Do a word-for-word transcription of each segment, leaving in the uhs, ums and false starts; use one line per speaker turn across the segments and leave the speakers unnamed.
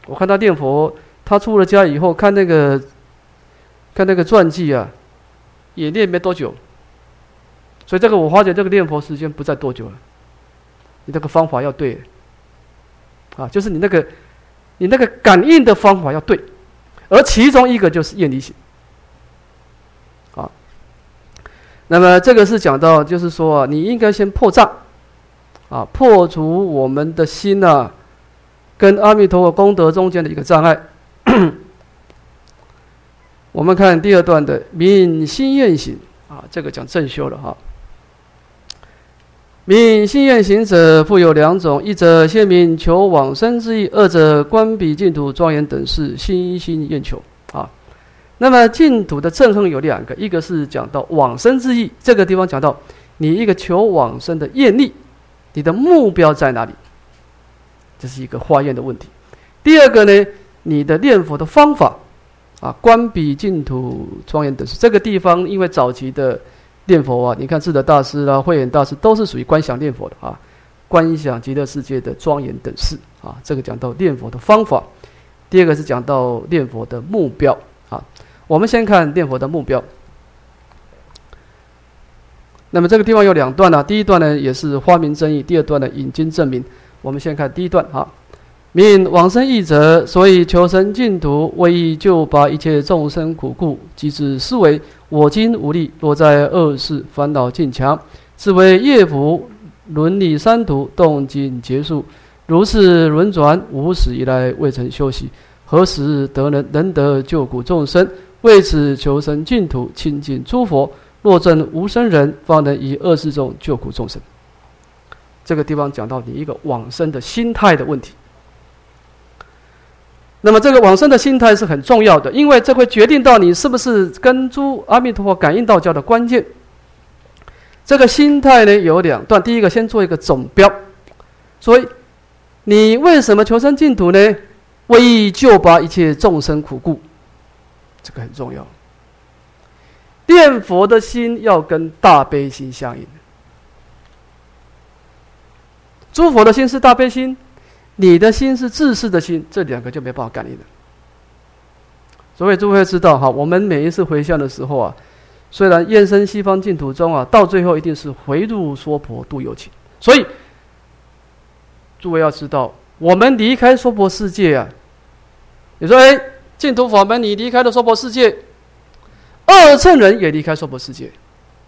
我看他念佛，他出了家以后看那个看那个传记啊，也念没多久。所以这个我发觉这个念佛时间不在多久了，你这个方法要对，啊，就是你那个你那个感应的方法要对，而其中一个就是厌离心，啊，那么这个是讲到就是说啊，你应该先破障，啊，破除我们的心啊，跟阿弥陀佛功德中间的一个障碍。我们看第二段的泯心厌行啊，这个讲正修了哈。泯心厌行者，复有两种：一者现明求往生之意；二者观彼净土庄严等事，心心厌求啊。那么净土的正行有两个，一个是讲到往生之意，这个地方讲到你一个求往生的愿力，你的目标在哪里？这是一个化验的问题。第二个呢，你的念佛的方法啊，观彼净土庄严等事，这个地方因为早期的念佛啊，你看智德大师啦、慧远大师都是属于观想念佛的啊，观想极乐世界的庄严等事啊，这个讲到念佛的方法。第二个是讲到念佛的目标啊。我们先看念佛的目标。那么这个地方有两段啊，第一段呢也是花明真义，第二段呢引经证明。我们先看第一段啊。泯往生意者，所以求生净土，为以救拔一切众生苦故。即知思维，我今无力，落在恶世，烦恼尽强，自为业福伦理三途，动静结束。如是轮转，无始以来未曾休息，何时得能能得救苦众生？为此求生净土，亲近诸佛。若证无生人，方能以恶世中救苦众生。这个地方讲到你一个往生的心态的问题。那么这个往生的心态是很重要的，因为这会决定到你是不是跟诸阿弥陀佛感应道交的关键。这个心态呢有两段，第一个先做一个总标，所以你为什么求生净土呢？为以救拔一切众生苦故，这个很重要。念佛的心要跟大悲心相应，诸佛的心是大悲心，你的心是自私的心，这两个就没办法感应了。所以诸位知道哈，我们每一次回向的时候啊，虽然愿生西方净土中啊，到最后一定是回入娑婆度有情。所以诸位要知道，我们离开娑婆世界啊，你说哎，净土法门你离开了娑婆世界，二乘人也离开娑婆世界，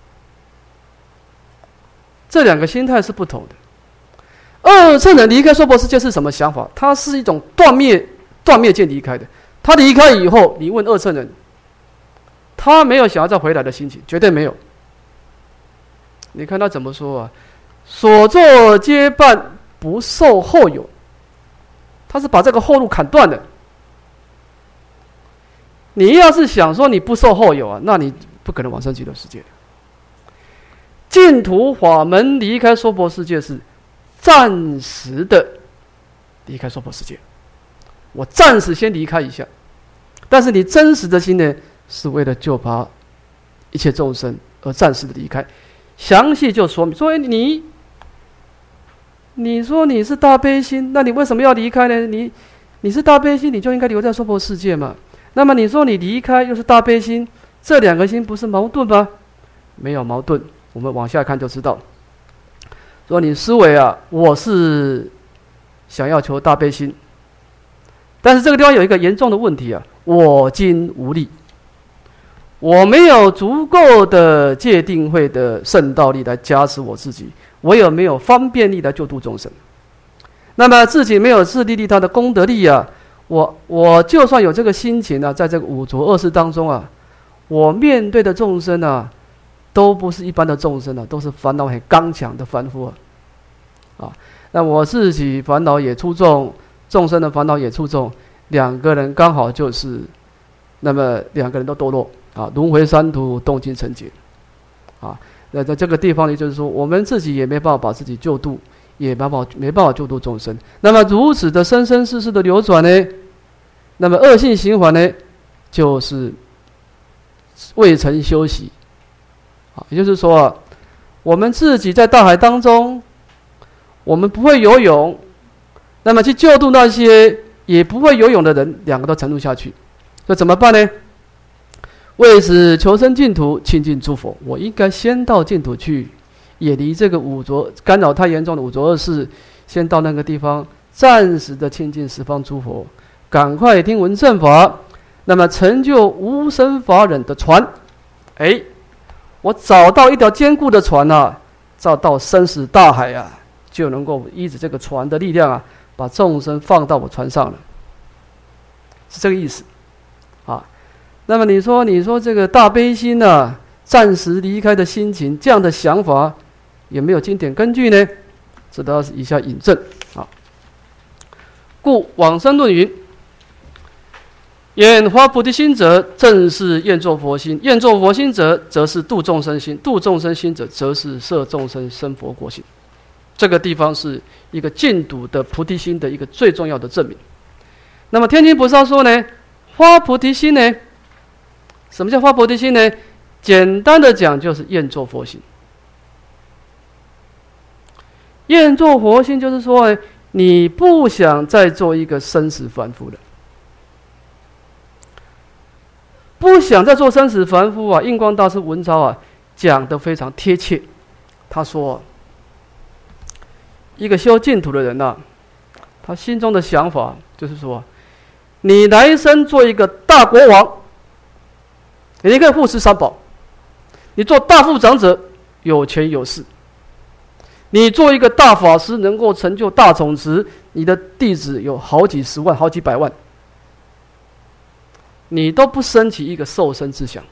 这两个心态是不同的。二乘人离开娑婆世界是什么想法？他是一种断灭断灭见离开的。他离开以后，你问二乘人，他没有想要再回来的心情，绝对没有。你看他怎么说啊？所作皆办，不受后有。他是把这个后路砍断的。你要是想说你不受后有啊，那你不可能往生极乐世界。净土法门离开娑婆世界是暂时的离开娑婆世界，我暂时先离开一下，但是你真实的心呢，是为了救拔一切众生而暂时的离开。详细就说明，所以你你说你是大悲心，那你为什么要离开呢？你你是大悲心，你就应该留在娑婆世界嘛。那么你说你离开又是大悲心，这两个心不是矛盾吗？没有矛盾，我们往下看就知道。说你思维啊，我是想要求大悲心，但是这个地方有一个严重的问题啊，我今无力，我没有足够的戒定慧的圣道力来加持我自己，我有没有方便力来救度众生？那么自己没有自利利他的功德力啊，我我就算有这个心情啊，在这个五浊恶世当中啊，我面对的众生啊，都不是一般的众生啊，都是烦恼很刚强的凡夫啊。啊，那我自己烦恼也出众，众生的烦恼也出众，两个人刚好就是，那么两个人都堕落啊，轮回三途，动尽成劫。啊，那在这个地方呢，就是说我们自己也没办法把自己救度，也没办法没办法救度众生。那么如此的生生世世的流转呢，那么恶性循环呢，就是未曾休息。啊，也就是说啊，我们自己在大海当中，我们不会游泳，那么去救度那些也不会游泳的人，两个都沉入下去，那怎么办呢？为此求生净土，亲近诸佛。我应该先到净土去，远离这个五浊干扰太严重的五浊恶世，先到那个地方，暂时的亲近十方诸佛，赶快听闻正法，那么成就无生法忍的船。哎，我找到一条坚固的船啊，找到生死大海啊，就能够依着这个船的力量啊，把众生放到我船上了，是这个意思啊。那么你说，你说这个大悲心啊，暂时离开的心情，这样的想法有没有经典根据呢？这都要以下引证啊。故往生论云：言发菩提心者，正是愿作佛心；愿作佛心者，则是度众生心；度众生心者，则是摄众生生佛国心。这个地方是一个净土的菩提心的一个最重要的证明。那么天津菩萨说呢，发菩提心呢，什么叫发菩提心呢？简单的讲，就是愿作佛心。愿作佛心就是说，你不想再做一个生死凡夫了，不想再做生死凡夫啊！印光大师文钞啊讲得非常贴切。他说，一个修净土的人啊，他心中的想法就是说，你来生做一个大国王，你可以护持三宝；你做大富长者，有权有势；你做一个大法师，能够成就大种子，你的弟子有好几十万、好几百万，你都不升起一个受身之想。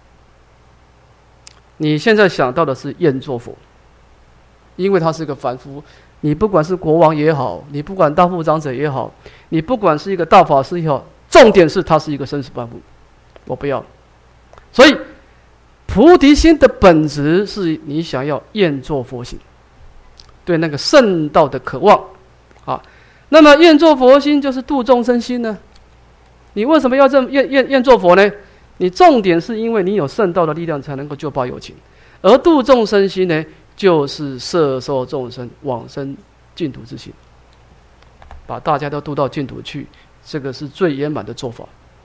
你现在想到的是愿作佛，因为他是个凡夫。你不管是国王也好，你不管大富长者也好，你不管是一个大法师也好，重点是他是一个生死凡夫，我不要。所以菩提心的本质是你想要愿作佛心，对那个圣道的渴望啊。那么愿作佛心就是度众生心呢？你为什么要这么愿愿愿作佛呢？你重点是因为你有圣道的力量，才能够救拔有情，而度众生心呢，就是摄受众生往生净土之心，把大家都度到净土去，这个是最圆满的做法。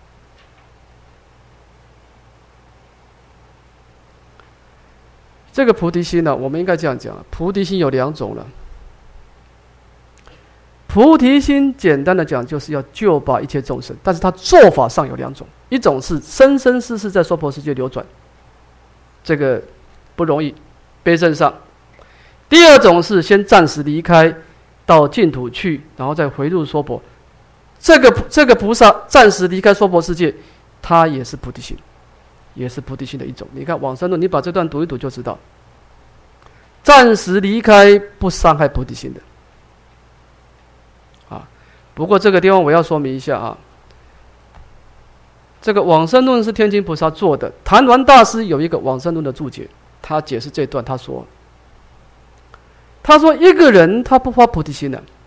这个菩提心呢、啊，我们应该这样讲，菩提心有两种了。菩提心简单的讲，就是要救拔一切众生，但是它做法上有两种，一种是生生世世在娑婆世界流转，这个不容易，悲正上；第二种是先暂时离开，到净土去，然后再回入娑婆。这个这个菩萨暂时离开娑婆世界，他也是菩提心，也是菩提心的一种。你看往生论，你把这段读一读就知道，暂时离开不伤害菩提心的。啊，不过这个地方我要说明一下啊，这个往生论是天津菩萨做的，谭鸾大师有一个往生论的注解，他解释这段，他说，他说一个人他不发菩提心的、啊。